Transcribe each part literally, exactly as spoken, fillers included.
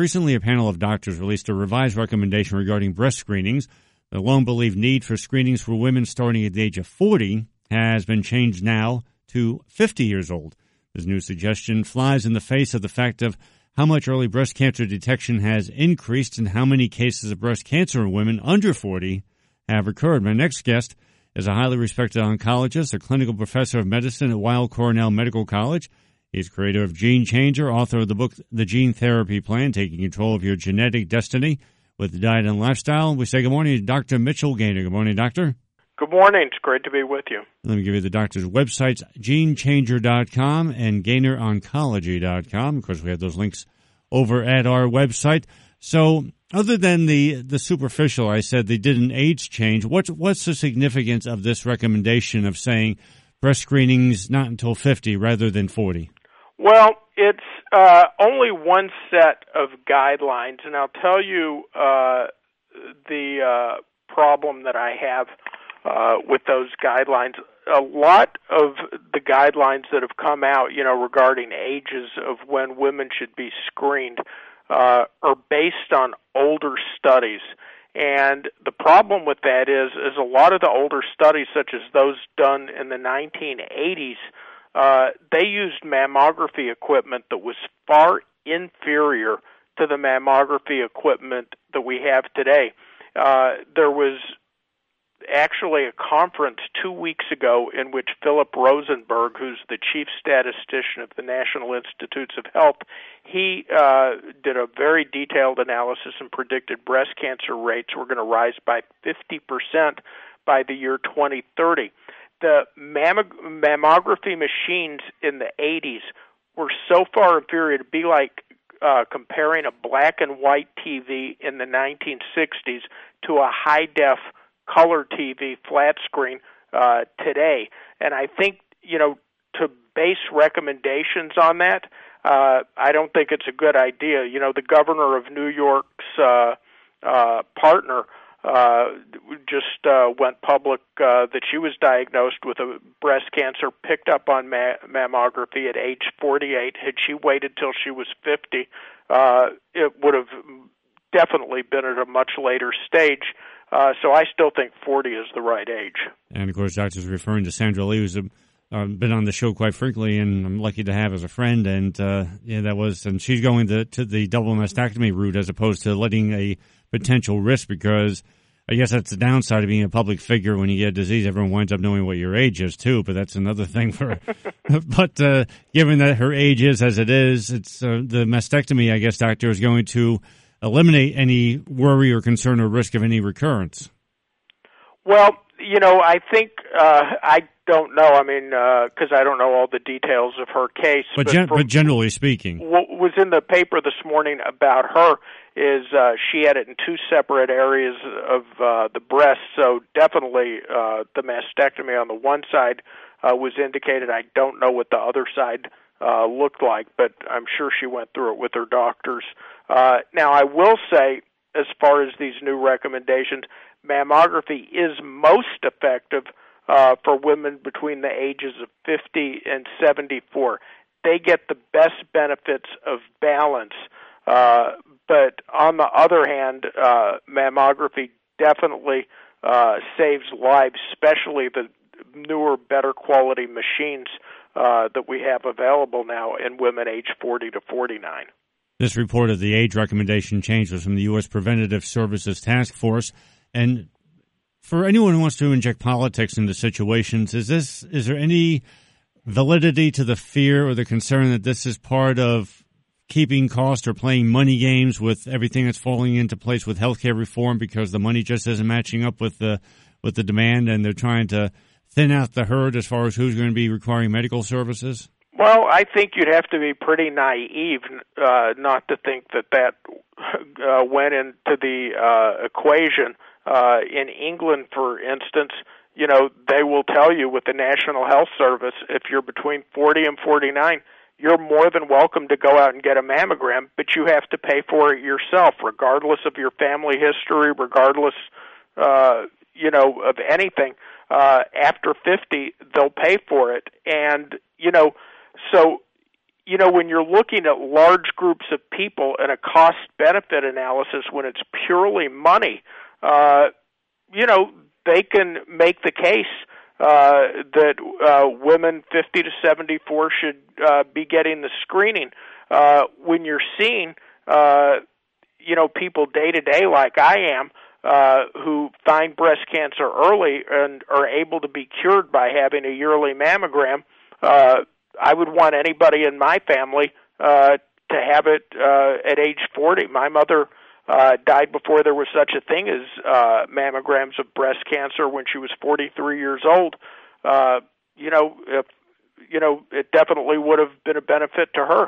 Recently, a panel of doctors released a revised recommendation regarding breast screenings. The long-believed need for screenings for women starting at the age of forty has been changed now to fifty years old. This new suggestion flies in the face of the fact of how much early breast cancer detection has increased and how many cases of breast cancer in women under forty have occurred. My next guest is a highly respected oncologist, a clinical professor of medicine at Weill Cornell Medical College. He's creator of Gene Changer, author of the book The Gene Therapy Plan, Taking Control of Your Genetic Destiny with Diet and Lifestyle. We say good morning to Doctor Mitchell Gaynor. Good morning, Doctor. Good morning. It's great to be with you. Let me give you the doctor's websites, gene changer dot com and gaynor oncology dot com. Of course, we have those links over at our website. So other than the, the superficial, I said they did an age change. What's, what's the significance of this recommendation of saying breast screenings not until fifty rather than forty? Well, it's uh, only one set of guidelines, and I'll tell you uh, the uh, problem that I have uh, with those guidelines. A lot of the guidelines that have come out, you know, regarding ages of when women should be screened uh, are based on older studies. And the problem with that is, is a lot of the older studies, such as those done in the nineteen eighties, uh, they used mammography equipment that was far inferior to the mammography equipment that we have today. Uh, there was actually a conference two weeks ago in which Philip Rosenberg, who's the chief statistician of the National Institutes of Health, he uh, did a very detailed analysis and predicted breast cancer rates were going to rise by fifty percent by the year twenty thirty. The mammog- mammography machines in the eighties were so far inferior to be like uh, comparing a black and white T V in the nineteen sixties to a high-def color T V flat screen uh, today. And I think, you know, to base recommendations on that, uh, I don't think it's a good idea. You know, the governor of New York's uh, uh, partner uh, just uh, went public uh, that she was diagnosed with a breast cancer, picked up on ma- mammography at age forty-eight. Had she waited till she was fifty, uh, it would have definitely been at a much later stage. Uh, so I still think forty is the right age. And, of course, doctors referring to Sandra Lee, who's uh, been on the show quite frequently, and I'm lucky to have as a friend. And, uh, yeah, that was, and she's going to, to the double mastectomy route as opposed to letting a potential risk, because I guess that's the downside of being a public figure. When you get a disease, everyone winds up knowing what your age is, too, but that's another thing for But uh, given that her age is as it is, it's uh, the mastectomy, I guess, doctor, is going to eliminate any worry or concern or risk of any recurrence. Well, you know, I think, uh, I don't know, I mean, because uh, I don't know all the details of her case. But, but, gen- from, but generally speaking. What was in the paper this morning about her is uh, she had it in two separate areas of uh, the breast, so definitely uh, the mastectomy on the one side uh, was indicated. I don't know what the other side uh, looked like, but I'm sure she went through it with her doctors. Uh, now, I will say, as far as these new recommendations, mammography is most effective uh, for women between the ages of fifty and seventy-four. They get the best benefits of balance. Uh, but on the other hand, uh, mammography definitely uh, saves lives, especially the newer, better quality machines uh, that we have available now in women age forty to forty-nine. This report of the age recommendation change was from the U S Preventative Services Task Force. And for anyone who wants to inject politics into situations, is this is there any validity to the fear or the concern that this is part of keeping cost or playing money games with everything that's falling into place with healthcare reform, because the money just isn't matching up with the with the demand, and they're trying to thin out the herd as far as who's going to be requiring medical services? Well, I think you'd have to be pretty naive uh, not to think that that uh, went into the uh, equation. Uh, in England, for instance, you know, they will tell you with the National Health Service, if you're between forty and forty-nine, you're more than welcome to go out and get a mammogram, but you have to pay for it yourself, regardless of your family history, regardless, uh, you know, of anything. Uh, after fifty, they'll pay for it. And, you know, so you know, when you're looking at large groups of people and a cost-benefit analysis when it's purely money, uh, you know, they can make the case uh, that uh, women fifty to seventy-four should uh, be getting the screening. Uh, when you're seeing, uh, you know, people day-to-day like I am, uh, who find breast cancer early and are able to be cured by having a yearly mammogram, uh, I would want anybody in my family uh, to have it uh, at age forty. My mother uh, died before there was such a thing as uh, mammograms of breast cancer when she was forty-three years old. Uh, you know, if, you know, it definitely would have been a benefit to her.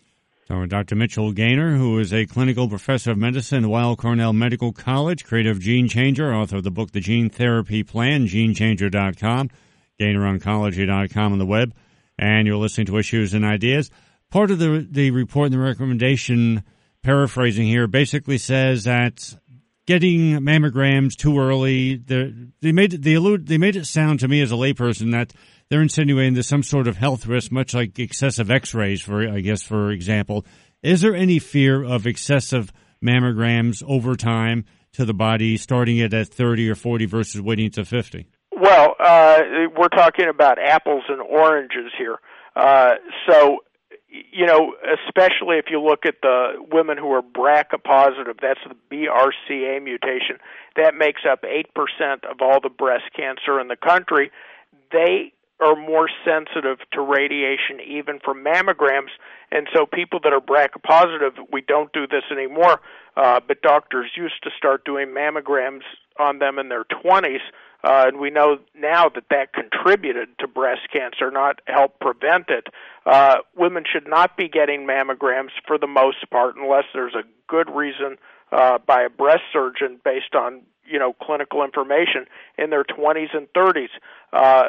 So Doctor Mitchell Gaynor, who is a clinical professor of medicine at Weill Cornell Medical College, creator of Gene Changer, author of the book The Gene Therapy Plan, gene changer dot com, gaynor oncology dot com on the web. And you're listening to Issues and Ideas. Part of the the report and the recommendation, paraphrasing here, basically says that getting mammograms too early, they made they allude they made it sound to me as a layperson that they're insinuating there's some sort of health risk, much like excessive X-rays, for I guess, for example. Is there any fear of excessive mammograms over time to the body, starting it at thirty or forty versus waiting to fifty? Well, uh, we're talking about apples and oranges here. Uh, so, you know, especially if you look at the women who are B R C A positive, that's the B R C A mutation, that makes up eight percent of all the breast cancer in the country. They are more sensitive to radiation even from mammograms, and so people that are B R C A positive, we don't do this anymore, uh, but doctors used to start doing mammograms on them in their twenties. Uh, and we know now that that contributed to breast cancer, not helped prevent it. Uh, women should not be getting mammograms for the most part unless there's a good reason uh, by a breast surgeon based on, you know, clinical information in their twenties and thirties. Uh,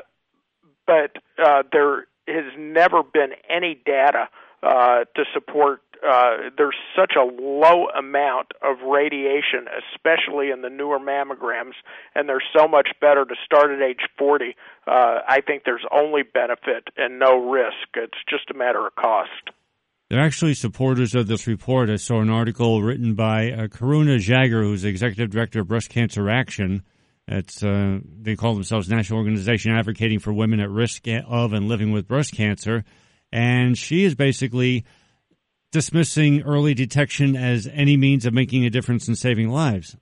but uh, there has never been any data uh, to support Uh, there's such a low amount of radiation, especially in the newer mammograms, and they're so much better to start at age forty. Uh, I think there's only benefit and no risk. It's just a matter of cost. They're actually supporters of this report. I saw an article written by uh, Karuna Jagger, who's the executive director of Breast Cancer Action. It's uh, they call themselves National Organization Advocating for Women at Risk of and Living with Breast Cancer, and she is basically dismissing early detection as any means of making a difference in saving lives.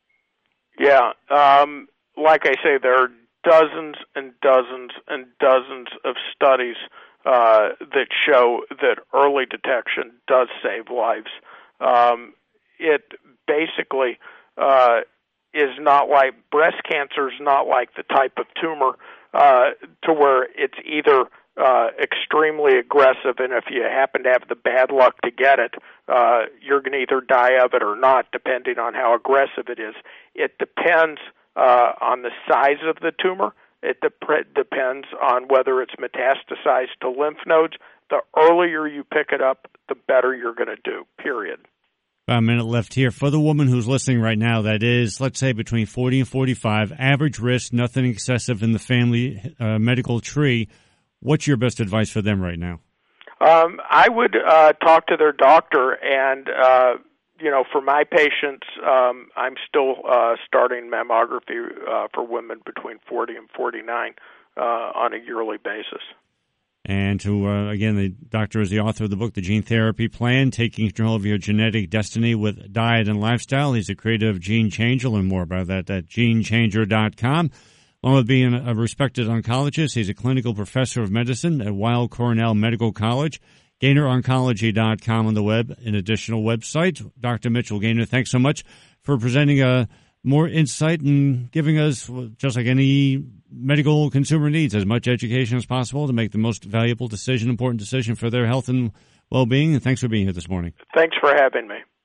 Yeah, um, like I say, there are dozens and dozens and dozens of studies uh, that show that early detection does save lives. Um, it basically uh, is not like breast cancer is not like the type of tumor uh, to where it's either Uh, extremely aggressive, and if you happen to have the bad luck to get it, uh, you're going to either die of it or not, depending on how aggressive it is. It depends uh, on the size of the tumor. It de- depends on whether it's metastasized to lymph nodes. The earlier you pick it up, the better you're going to do, period. About a minute left here. For the woman who's listening right now, that is, let's say, between forty and forty-five, average risk, nothing excessive in the family uh, medical tree, what's your best advice for them right now? Um, I would uh, talk to their doctor, and uh, you know, for my patients, um, I'm still uh, starting mammography uh, for women between forty and forty-nine uh, on a yearly basis. And to uh, again, the doctor is the author of the book, The Gene Therapy Plan: Taking Control of Your Genetic Destiny with Diet and Lifestyle. He's the creator of Gene Changer. Learn more about that at gene changer dot com. Along with being a respected oncologist, he's a clinical professor of medicine at Weill Cornell Medical College. gaynor oncology dot com on the web, an additional website. Doctor Mitchell Gaynor, thanks so much for presenting a more insight and giving us, just like any medical consumer needs, as much education as possible to make the most valuable decision, important decision for their health and well-being. And thanks for being here this morning. Thanks for having me.